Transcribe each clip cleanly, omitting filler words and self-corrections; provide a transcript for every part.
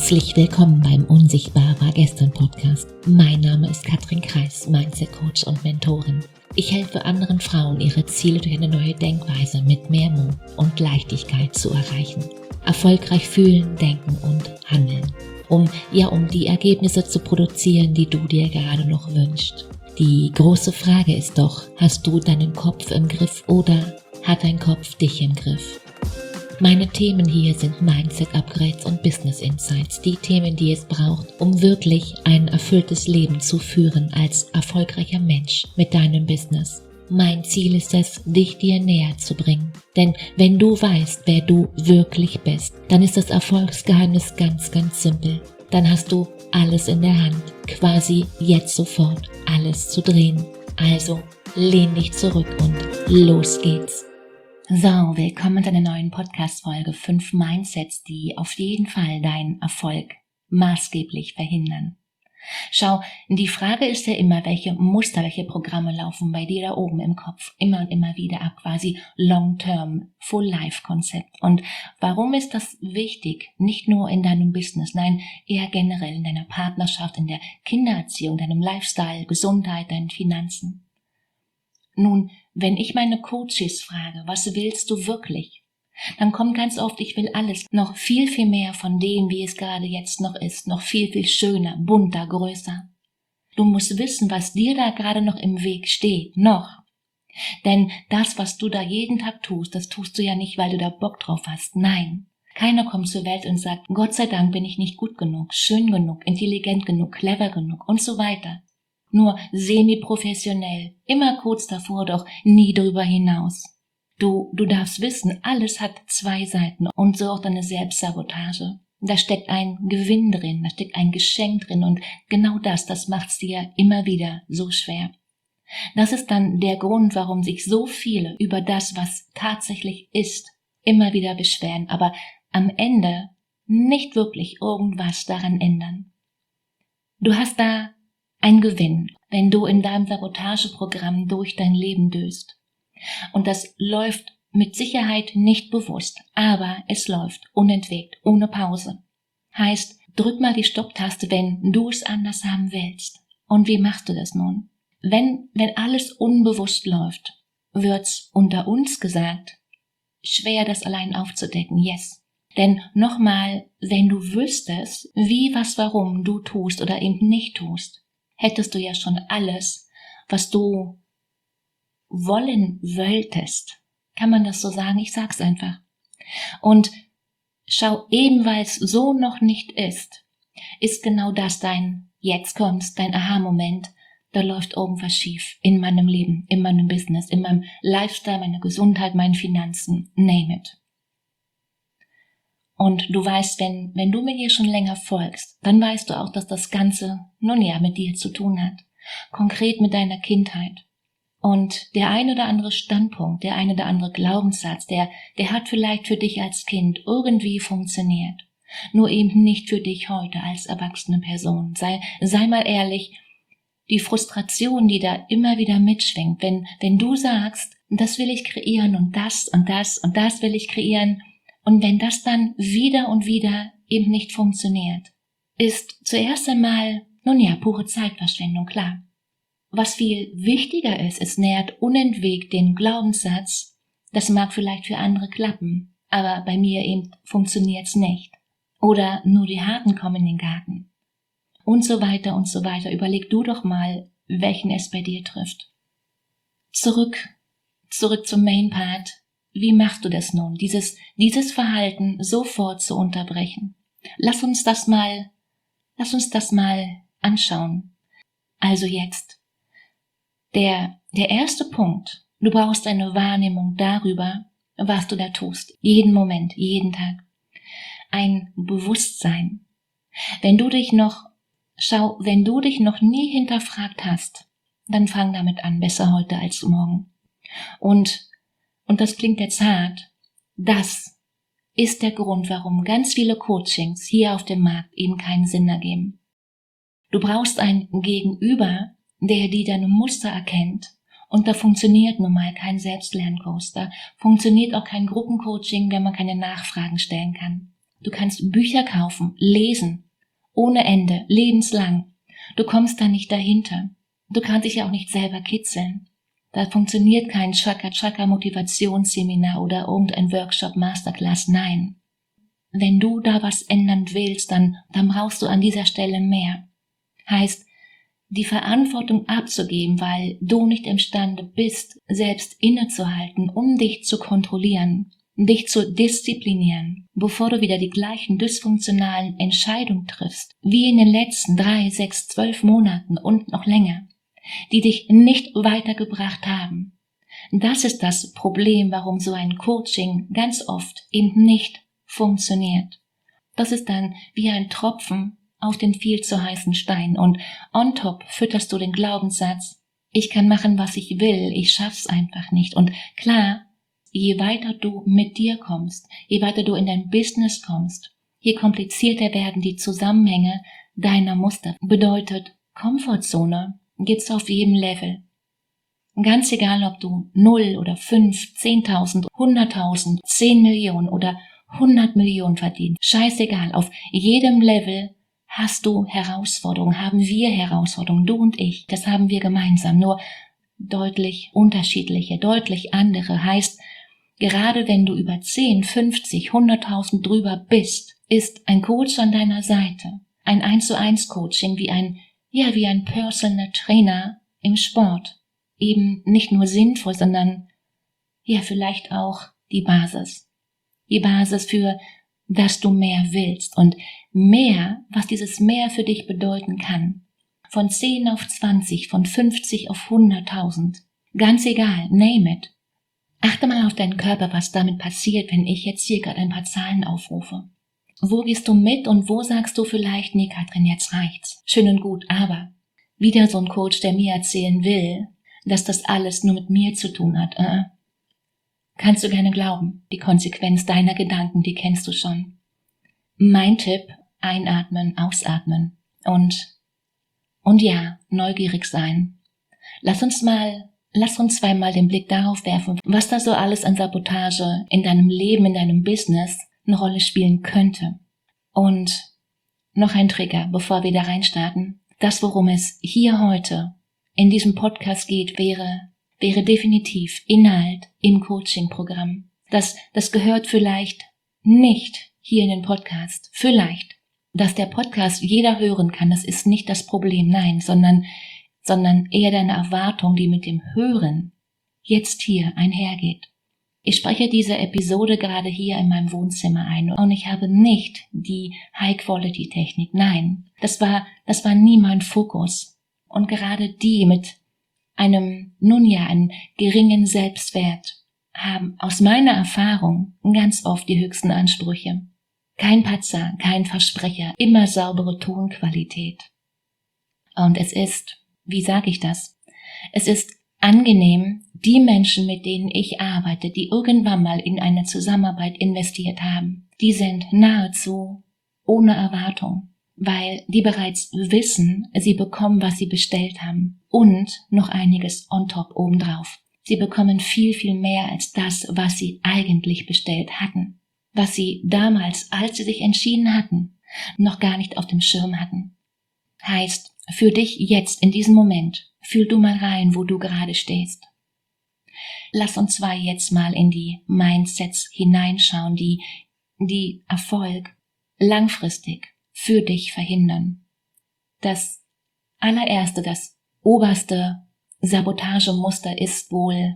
Herzlich willkommen beim Unsichtbar war gestern Podcast. Mein Name ist Katrin Kreis, Mindset Coach und Mentorin. Ich helfe anderen Frauen, ihre Ziele durch eine neue Denkweise mit mehr Mut und Leichtigkeit zu erreichen. Erfolgreich fühlen, denken und handeln. Um die Ergebnisse zu produzieren, die du dir gerade noch wünschst. Die große Frage ist doch, hast du deinen Kopf im Griff oder hat dein Kopf dich im Griff? Meine Themen hier sind Mindset-Upgrades und Business Insights, die Themen, die es braucht, um wirklich ein erfülltes Leben zu führen als erfolgreicher Mensch mit deinem Business. Mein Ziel ist es, dich dir näher zu bringen. Denn wenn du weißt, wer du wirklich bist, dann ist das Erfolgsgeheimnis ganz, ganz simpel. Dann hast du alles in der Hand, quasi jetzt sofort alles zu drehen. Also lehn dich zurück und los geht's. So, willkommen zu einer neuen Podcast-Folge 5 Mindsets, die auf jeden Fall deinen Erfolg maßgeblich verhindern. Schau, die Frage ist ja immer, welche Muster, welche Programme laufen bei dir da oben im Kopf immer und immer wieder ab, quasi Long-Term, Full-Life-Konzept. Und warum ist das wichtig? Nicht nur in deinem Business, nein, eher generell in deiner Partnerschaft, in der Kindererziehung, deinem Lifestyle, Gesundheit, deinen Finanzen. Nun, wenn ich meine Coaches frage, was willst du wirklich? Dann kommt ganz oft, ich will alles, noch viel, viel mehr von dem, wie es gerade jetzt noch ist, noch viel, viel schöner, bunter, größer. Du musst wissen, was dir da gerade noch im Weg steht, noch. Denn das, was du da jeden Tag tust, das tust du ja nicht, weil du da Bock drauf hast, nein. Keiner kommt zur Welt und sagt, Gott sei Dank bin ich nicht gut genug, schön genug, intelligent genug, clever genug und so weiter. Nur semi-professionell, immer kurz davor, doch nie drüber hinaus. Du darfst wissen, alles hat zwei Seiten und so auch deine Selbstsabotage. Da steckt ein Gewinn drin, da steckt ein Geschenk drin und genau das macht's dir immer wieder so schwer. Das ist dann der Grund, warum sich so viele über das, was tatsächlich ist, immer wieder beschweren, aber am Ende nicht wirklich irgendwas daran ändern. Du hast da ein Gewinn, wenn du in deinem Sabotageprogramm durch dein Leben düst. Und das läuft mit Sicherheit nicht bewusst, aber es läuft unentwegt, ohne Pause. Heißt, drück mal die Stopptaste, wenn du es anders haben willst. Und wie machst du das nun? Wenn alles unbewusst läuft, wird's unter uns gesagt, schwer das allein aufzudecken, yes. Denn nochmal, wenn du wüsstest, wie, was, warum du tust oder eben nicht tust, hättest du ja schon alles, was du wollen wolltest. Kann man das so sagen? Ich sag's einfach. Und schau, eben weil es so noch nicht ist genau das dein jetzt kommst, dein Aha-Moment, da läuft irgendwas schief in meinem Leben, in meinem Business, in meinem Lifestyle, meiner Gesundheit, meinen Finanzen, name it. Und du weißt, wenn du mir hier schon länger folgst, dann weißt du auch, dass das Ganze, mit dir zu tun hat. Konkret mit deiner Kindheit. Und der ein oder andere Standpunkt, der ein oder andere Glaubenssatz, der hat vielleicht für dich als Kind irgendwie funktioniert. Nur eben nicht für dich heute als erwachsene Person. Sei mal ehrlich, die Frustration, die da immer wieder mitschwingt, wenn du sagst, das will ich kreieren und das und das und das will ich kreieren, und wenn das dann wieder und wieder eben nicht funktioniert, ist zuerst einmal, pure Zeitverschwendung, klar. Was viel wichtiger ist, es nährt unentwegt den Glaubenssatz, das mag vielleicht für andere klappen, aber bei mir eben funktioniert's nicht. Oder nur die Harten kommen in den Garten. Und so weiter und so weiter. Überleg du doch mal, welchen es bei dir trifft. Zurück zum Main Part. Wie machst du das nun, dieses Verhalten sofort zu unterbrechen? Lass uns das mal anschauen. Also jetzt. Der erste Punkt. Du brauchst eine Wahrnehmung darüber, was du da tust. Jeden Moment, jeden Tag. Ein Bewusstsein. Wenn du dich noch nie hinterfragt hast, dann fang damit an, besser heute als morgen. Und das klingt jetzt hart, das ist der Grund, warum ganz viele Coachings hier auf dem Markt eben keinen Sinn ergeben. Du brauchst ein Gegenüber, der dir deine Muster erkennt, und da funktioniert nun mal kein Selbstlernkurs, da funktioniert auch kein Gruppencoaching, wenn man keine Nachfragen stellen kann. Du kannst Bücher kaufen, lesen, ohne Ende, lebenslang. Du kommst da nicht dahinter. Du kannst dich ja auch nicht selber kitzeln. Da funktioniert kein Chakra-Motivationsseminar oder irgendein Workshop, Masterclass, nein. Wenn du da was ändern willst, dann brauchst du an dieser Stelle mehr. Heißt, die Verantwortung abzugeben, weil du nicht imstande bist, selbst innezuhalten, um dich zu kontrollieren, dich zu disziplinieren, bevor du wieder die gleichen dysfunktionalen Entscheidungen triffst, wie in den letzten 3, 6, 12 Monaten und noch länger, die dich nicht weitergebracht haben. Das ist das Problem, warum so ein Coaching ganz oft eben nicht funktioniert. Das ist dann wie ein Tropfen auf den viel zu heißen Stein und on top fütterst du den Glaubenssatz, ich kann machen, was ich will, ich schaff's einfach nicht. Und klar, je weiter du mit dir kommst, je weiter du in dein Business kommst, je komplizierter werden die Zusammenhänge deiner Muster. Bedeutet, Komfortzone gibt's auf jedem Level. Ganz egal, ob du 0 oder 5, 10.000, 100.000, 10 Millionen oder 100 Millionen verdienst. Scheißegal, auf jedem Level hast du Herausforderungen, haben wir Herausforderungen, du und ich, das haben wir gemeinsam, nur deutlich unterschiedliche, deutlich andere. Heißt, gerade wenn du über 10, 50, 100.000 drüber bist, ist ein Coach an deiner Seite, ein 1:1 Coaching wie ein Personal Trainer im Sport, eben nicht nur sinnvoll, sondern vielleicht auch die Basis. Die Basis für, dass du mehr willst und mehr, was dieses mehr für dich bedeuten kann. Von 10 auf 20, von 50 auf 100.000. Ganz egal, name it. Achte mal auf deinen Körper, was damit passiert, wenn ich jetzt hier gerade ein paar Zahlen aufrufe. Wo gehst du mit und wo sagst du vielleicht, nee Katrin, jetzt reicht's. Schön und gut, aber wieder so ein Coach, der mir erzählen will, dass das alles nur mit mir zu tun hat. Kannst du gerne glauben, die Konsequenz deiner Gedanken, die kennst du schon. Mein Tipp, einatmen, ausatmen und ja, neugierig sein. Lass uns zweimal den Blick darauf werfen, was da so alles an Sabotage in deinem Leben, in deinem Business eine Rolle spielen könnte. Und noch ein Trigger, bevor wir da reinstarten. Das, worum es hier heute in diesem Podcast geht, wäre definitiv Inhalt im Coaching-Programm. Das gehört vielleicht nicht hier in den Podcast. Vielleicht. Dass der Podcast jeder hören kann, das ist nicht das Problem, nein, sondern eher deine Erwartung, die mit dem Hören jetzt hier einhergeht. Ich spreche diese Episode gerade hier in meinem Wohnzimmer ein und ich habe nicht die High-Quality-Technik, nein. Das war nie mein Fokus. Und gerade die mit einem geringen Selbstwert haben aus meiner Erfahrung ganz oft die höchsten Ansprüche. Kein Patzer, kein Versprecher, immer saubere Tonqualität. Und es ist, wie sage ich das? Es ist angenehm, die Menschen, mit denen ich arbeite, die irgendwann mal in eine Zusammenarbeit investiert haben, die sind nahezu ohne Erwartung, weil die bereits wissen, sie bekommen, was sie bestellt haben und noch einiges on top obendrauf. Sie bekommen viel, viel mehr als das, was sie eigentlich bestellt hatten, was sie damals, als sie sich entschieden hatten, noch gar nicht auf dem Schirm hatten. Heißt, für dich jetzt in diesem Moment, fühl du mal rein, wo du gerade stehst. Lass uns jetzt mal in die Mindsets hineinschauen, die Erfolg langfristig für dich verhindern. Das allererste, das oberste Sabotagemuster ist wohl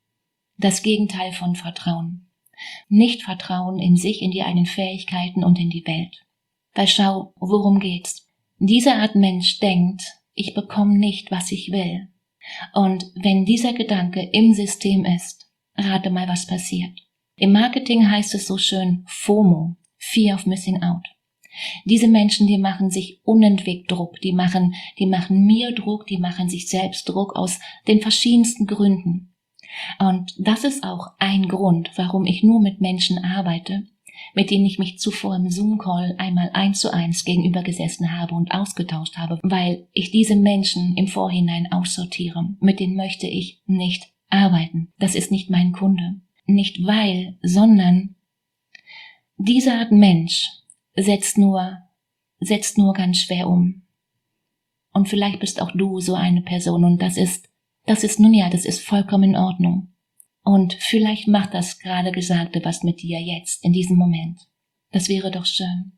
das Gegenteil von Vertrauen. Nicht Vertrauen in sich, in die eigenen Fähigkeiten und in die Welt. Weil schau, worum geht's? Diese Art Mensch denkt, ich bekomme nicht, was ich will. Und wenn dieser Gedanke im System ist, rate mal, was passiert. Im Marketing heißt es so schön FOMO, Fear of Missing Out. Diese Menschen, die machen sich unentwegt Druck, die machen mir Druck, die machen sich selbst Druck aus den verschiedensten Gründen. Und das ist auch ein Grund, warum ich nur mit Menschen arbeite, mit denen ich mich zuvor im Zoom-Call einmal 1:1 gegenüber gesessen habe und ausgetauscht habe, weil ich diese Menschen im Vorhinein aussortiere. Mit denen möchte ich nicht arbeiten. Das ist nicht mein Kunde. Nicht weil, sondern Dieser Art Mensch setzt nur ganz schwer um. Und vielleicht bist auch du so eine Person und das ist vollkommen in Ordnung. Und vielleicht macht das gerade Gesagte was mit dir jetzt, in diesem Moment. Das wäre doch schön.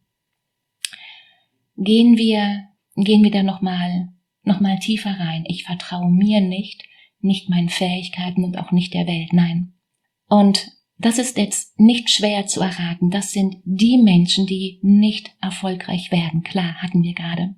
Gehen wir da noch mal tiefer rein. Ich vertraue mir nicht meinen Fähigkeiten und auch nicht der Welt, nein. Und das ist jetzt nicht schwer zu erraten. Das sind die Menschen, die nicht erfolgreich werden. Klar, hatten wir gerade.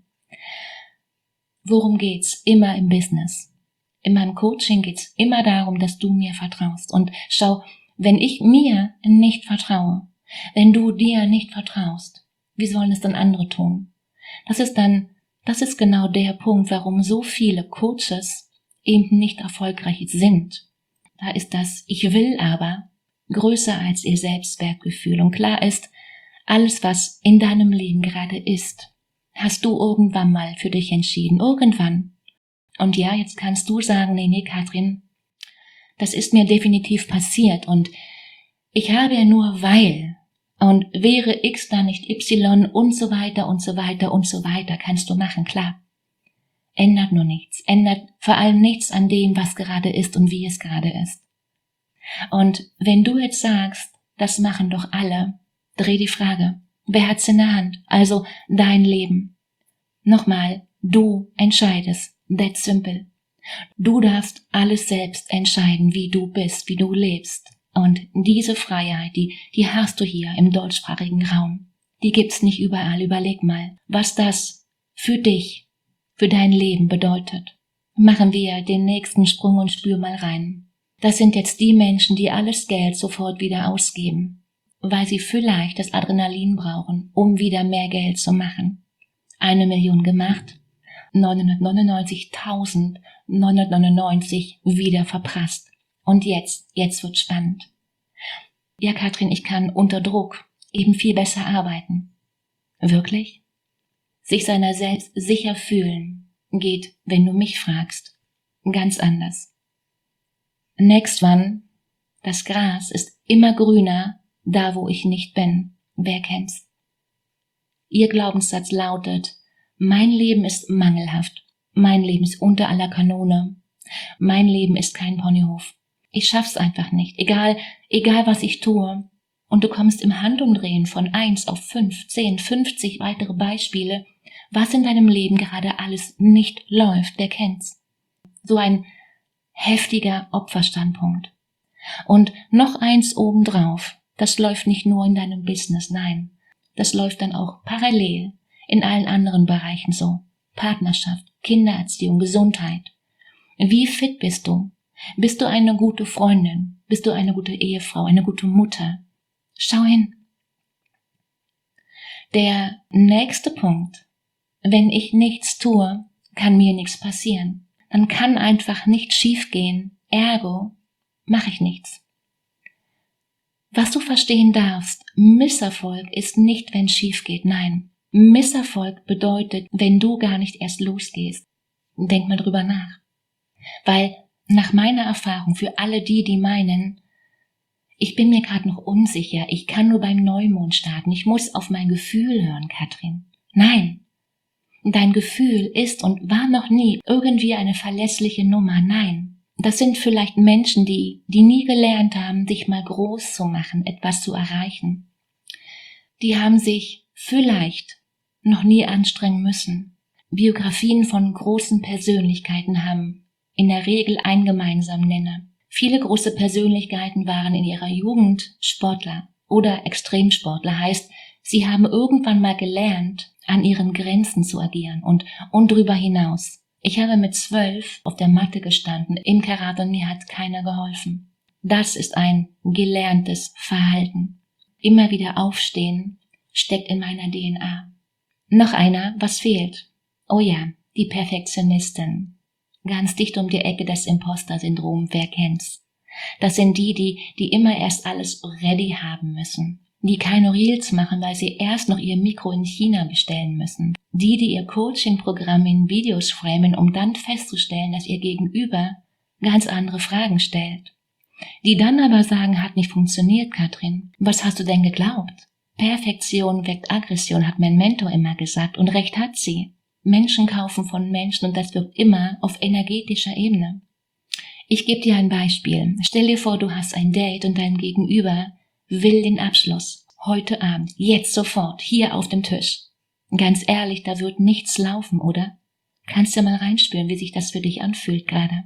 Worum geht's? Immer im Business. In meinem Coaching geht's immer darum, dass du mir vertraust. Und schau, wenn ich mir nicht vertraue, wenn du dir nicht vertraust, wie sollen es dann andere tun? Das ist genau der Punkt, warum so viele Coaches eben nicht erfolgreich sind. Da ist das Ich will aber größer als ihr Selbstwertgefühl. Und klar ist, alles, was in deinem Leben gerade ist, hast du irgendwann mal für dich entschieden. Irgendwann. Und ja, jetzt kannst du sagen, nee, Katrin, das ist mir definitiv passiert und ich habe ja nur weil und wäre X da nicht Y und so weiter und so weiter und so weiter, kannst du machen, klar. Ändert nur nichts, ändert vor allem nichts an dem, was gerade ist und wie es gerade ist. Und wenn du jetzt sagst, das machen doch alle, dreh die Frage, wer hat's in der Hand? Also dein Leben. Nochmal, du entscheidest. That's simple. Du darfst alles selbst entscheiden, wie du bist, wie du lebst. Und diese Freiheit, die hast du hier im deutschsprachigen Raum. Die gibt's nicht überall. Überleg mal, was das für dich, für dein Leben bedeutet. Machen wir den nächsten Sprung und spür mal rein. Das sind jetzt die Menschen, die alles Geld sofort wieder ausgeben, weil sie vielleicht das Adrenalin brauchen, um wieder mehr Geld zu machen. 1 Million gemacht, 999.999 wieder verprasst. Und jetzt wird's spannend. Ja, Katrin, ich kann unter Druck eben viel besser arbeiten. Wirklich? Sich seiner selbst sicher fühlen geht, wenn du mich fragst, ganz anders. Next one, das Gras ist immer grüner, da wo ich nicht bin. Wer kennt's? Ihr Glaubenssatz lautet, mein Leben ist mangelhaft, mein Leben ist unter aller Kanone, mein Leben ist kein Ponyhof. Ich schaff's einfach nicht, egal was ich tue. Und du kommst im Handumdrehen von 1 auf 5, 10, 50 weitere Beispiele, was in deinem Leben gerade alles nicht läuft, wer kennt's? So ein heftiger Opferstandpunkt. Und noch eins obendrauf, das läuft nicht nur in deinem Business, nein, das läuft dann auch parallel in allen anderen Bereichen so. Partnerschaft, Kindererziehung, Gesundheit. Wie fit bist du? Bist du eine gute Freundin? Bist du eine gute Ehefrau, eine gute Mutter? Schau hin. Der nächste Punkt. Wenn ich nichts tue, kann mir nichts passieren. Dann kann einfach nichts schiefgehen. Ergo mache ich nichts. Was du verstehen darfst, Misserfolg ist nicht, wenn es schief geht, nein. Misserfolg bedeutet, wenn du gar nicht erst losgehst. Denk mal drüber nach. Weil nach meiner Erfahrung, für alle die meinen, ich bin mir gerade noch unsicher, ich kann nur beim Neumond starten, ich muss auf mein Gefühl hören, Katrin. Nein, dein Gefühl ist und war noch nie irgendwie eine verlässliche Nummer, nein. Das sind vielleicht Menschen, die nie gelernt haben, sich mal groß zu machen, etwas zu erreichen. Die haben sich vielleicht noch nie anstrengen müssen. Biografien von großen Persönlichkeiten haben in der Regel einen gemeinsamen Nenner. Viele große Persönlichkeiten waren in ihrer Jugend Sportler oder Extremsportler, heißt, sie haben irgendwann mal gelernt, an ihren Grenzen zu agieren und drüber hinaus. Ich habe mit 12 auf der Matte gestanden im Karate und mir hat keiner geholfen. Das ist ein gelerntes Verhalten. Immer wieder aufstehen steckt in meiner DNA. Noch einer, was fehlt? Oh ja, die Perfektionistin. Ganz dicht um die Ecke das Imposter-Syndrom, wer kennt's? Das sind die immer erst alles ready haben müssen. Die keine Reels machen, weil sie erst noch ihr Mikro in China bestellen müssen. Die ihr Coaching-Programm in Videos framen, um dann festzustellen, dass ihr Gegenüber ganz andere Fragen stellt. Die dann aber sagen, hat nicht funktioniert, Katrin. Was hast du denn geglaubt? Perfektion weckt Aggression, hat mein Mentor immer gesagt, und recht hat sie. Menschen kaufen von Menschen und das wirkt immer auf energetischer Ebene. Ich gebe dir ein Beispiel. Stell dir vor, du hast ein Date und dein Gegenüber will den Abschluss. Heute Abend, jetzt sofort, hier auf dem Tisch. Ganz ehrlich, da wird nichts laufen, oder? Kannst du mal reinspüren, wie sich das für dich anfühlt gerade.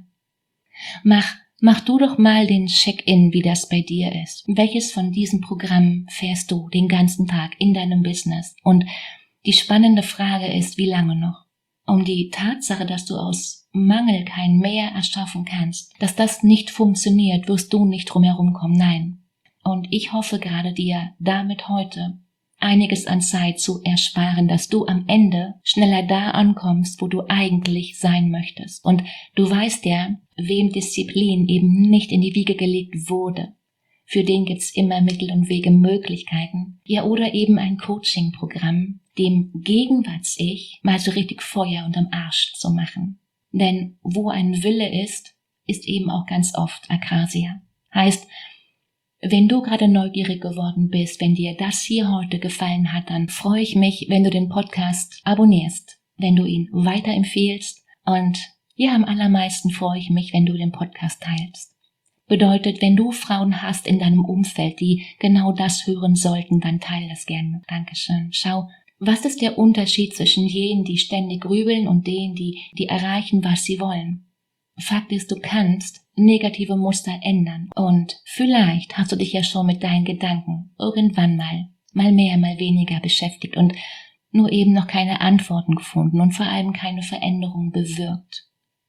Mach du doch mal den Check-in, wie das bei dir ist. Welches von diesen Programmen fährst du den ganzen Tag in deinem Business? Und die spannende Frage ist, wie lange noch? Um die Tatsache, dass du aus Mangel kein Mehr erschaffen kannst, dass das nicht funktioniert, wirst du nicht drumherum kommen, nein. Und ich hoffe gerade dir damit heute einiges an Zeit zu ersparen, dass du am Ende schneller da ankommst, wo du eigentlich sein möchtest. Und du weißt ja, wem Disziplin eben nicht in die Wiege gelegt wurde. Für den gibt's immer Mittel und Wege, Möglichkeiten. Ja, oder eben ein Coaching-Programm, dem Gegenwarts-Ich mal so richtig Feuer unterm Arsch zu machen. Denn wo ein Wille ist eben auch ganz oft Akrasia. Heißt, wenn du gerade neugierig geworden bist, wenn dir das hier heute gefallen hat, dann freue ich mich, wenn du den Podcast abonnierst, wenn du ihn weiterempfehlst und ja, am allermeisten freue ich mich, wenn du den Podcast teilst. Bedeutet, wenn du Frauen hast in deinem Umfeld, die genau das hören sollten, dann teile das gerne. Dankeschön. Schau, was ist der Unterschied zwischen jenen, die ständig grübeln und denen, die erreichen, was sie wollen? Fakt ist, du kannst negative Muster ändern und vielleicht hast du dich ja schon mit deinen Gedanken irgendwann mal mehr, mal weniger beschäftigt und nur eben noch keine Antworten gefunden und vor allem keine Veränderung bewirkt.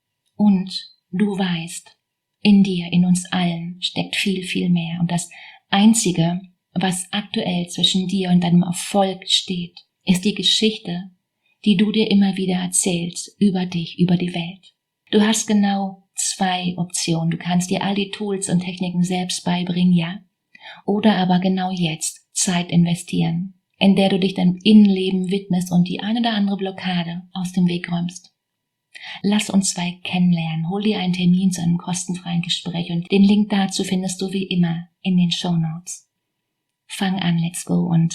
Und du weißt, in dir, in uns allen steckt viel, viel mehr und das Einzige, was aktuell zwischen dir und deinem Erfolg steht, ist die Geschichte, die du dir immer wieder erzählst über dich, über die Welt. Du hast genau 2 Optionen. Du kannst dir all die Tools und Techniken selbst beibringen, ja. Oder aber genau jetzt Zeit investieren, in der du dich deinem Innenleben widmest und die eine oder andere Blockade aus dem Weg räumst. Lass uns 2 kennenlernen. Hol dir einen Termin zu einem kostenfreien Gespräch und den Link dazu findest du wie immer in den Shownotes. Fang an, let's go und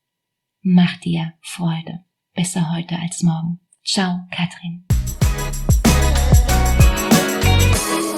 mach dir Freude. Besser heute als morgen. Ciao, Katrin.